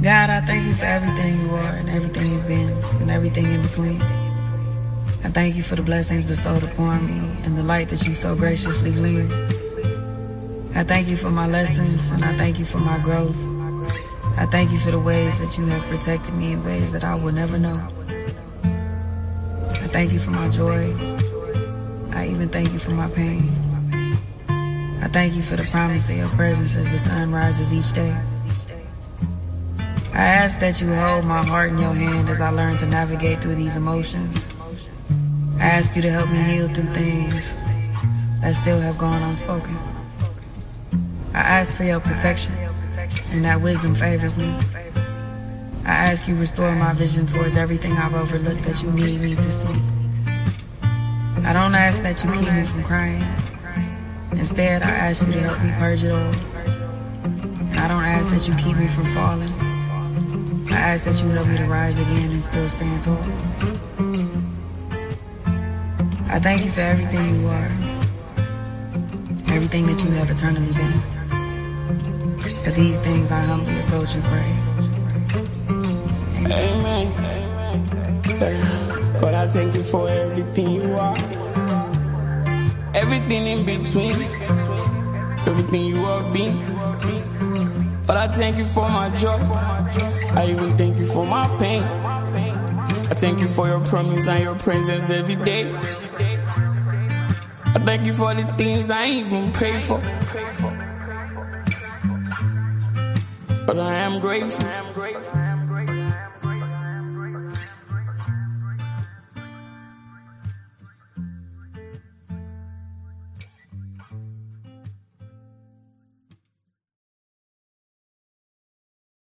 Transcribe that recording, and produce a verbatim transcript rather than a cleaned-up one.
God, I thank you for everything you are and everything you've been and everything in between. I thank you for the blessings bestowed upon me and the light that you so graciously leave. I thank you for my lessons and I thank you for my growth. I thank you for the ways that you have protected me in ways that I will never know. I thank you for my joy. I even thank you for my pain. I thank you for the promise of your presence as the sun rises each day. I ask that you hold my heart in your hand as I learn to navigate through these emotions. I ask you to help me heal through things that still have gone unspoken. I ask for your protection and that wisdom favors me. I ask you restore my vision towards everything I've overlooked that you need me to see. I don't ask that you keep me from crying. Instead, I ask you to help me purge it all. And I don't ask that you keep me from falling. I ask that you help me to rise again and still stand tall. I thank you for everything you are, everything that you have eternally been. For these things I humbly approach and pray. Amen. Amen. God, I thank you for everything you are, everything in between, everything you have been. God, I thank you for my joy. I even thank you for my pain. I thank you for your promise and your presence every day. I thank you for the things I even pray for. But I am grateful.